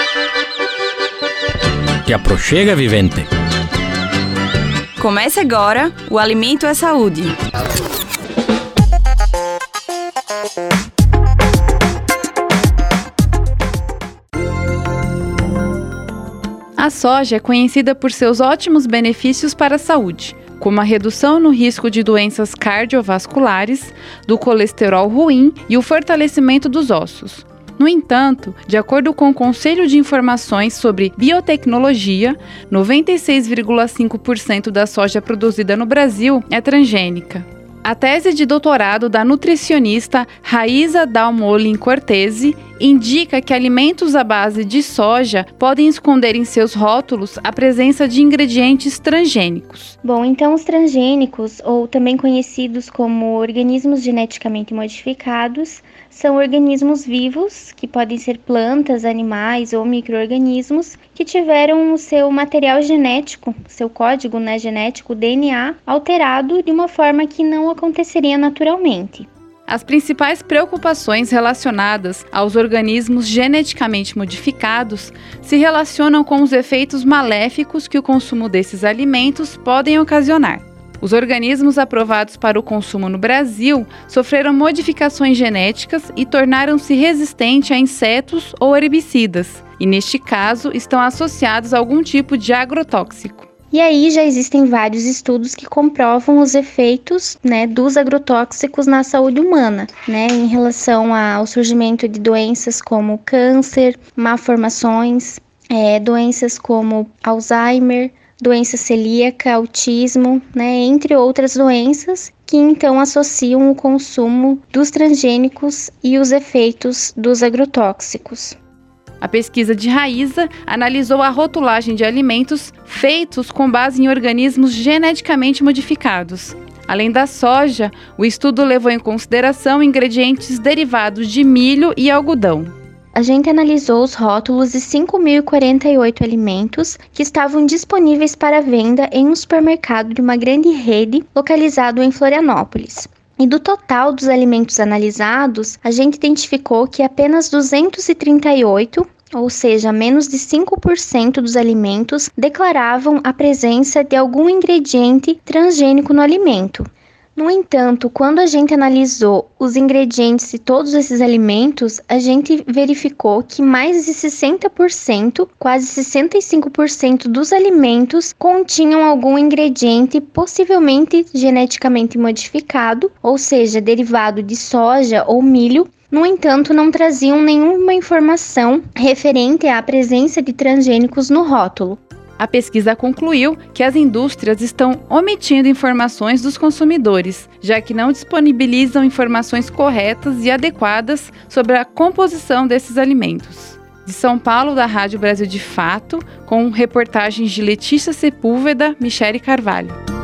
Te aproxega, vivente. Comece agora o Alimento é Saúde. A soja é conhecida por seus ótimos benefícios para a saúde, como a redução no risco de doenças cardiovasculares, do colesterol ruim e o fortalecimento dos ossos. No entanto, de acordo com o Conselho de Informações sobre Biotecnologia, 96,5% da soja produzida no Brasil é transgênica. A tese de doutorado da nutricionista Raíza Dalmolin Cortese indica que alimentos à base de soja podem esconder em seus rótulos a presença de ingredientes transgênicos. Bom, então os transgênicos, ou também conhecidos como organismos geneticamente modificados, são organismos vivos, que podem ser plantas, animais ou micro-organismos, que tiveram o seu material genético, seu código genético, DNA, alterado de uma forma que não aconteceria naturalmente. As principais preocupações relacionadas aos organismos geneticamente modificados se relacionam com os efeitos maléficos que o consumo desses alimentos podem ocasionar. Os organismos aprovados para o consumo no Brasil sofreram modificações genéticas e tornaram-se resistentes a insetos ou herbicidas, e neste caso estão associados a algum tipo de agrotóxico. E aí já existem vários estudos que comprovam os efeitos dos agrotóxicos na saúde humana, em relação ao surgimento de doenças como câncer, malformações, doenças como Alzheimer, doença celíaca, autismo, entre outras doenças que então associam o consumo dos transgênicos e os efeitos dos agrotóxicos. A pesquisa de Raíza analisou a rotulagem de alimentos feitos com base em organismos geneticamente modificados. Além da soja, o estudo levou em consideração ingredientes derivados de milho e algodão. A gente analisou os rótulos de 5.048 alimentos que estavam disponíveis para venda em um supermercado de uma grande rede localizado em Florianópolis. E do total dos alimentos analisados, a gente identificou que apenas 238, ou seja, menos de 5% dos alimentos, declaravam a presença de algum ingrediente transgênico no alimento. No entanto, quando a gente analisou os ingredientes de todos esses alimentos, a gente verificou que mais de 60%, quase 65% dos alimentos continham algum ingrediente possivelmente geneticamente modificado, ou seja, derivado de soja ou milho. No entanto, não traziam nenhuma informação referente à presença de transgênicos no rótulo. A pesquisa concluiu que as indústrias estão omitindo informações dos consumidores, já que não disponibilizam informações corretas e adequadas sobre a composição desses alimentos. De São Paulo, da Rádio Brasil de Fato, com reportagens de Letícia Sepúlveda, Michele Carvalho.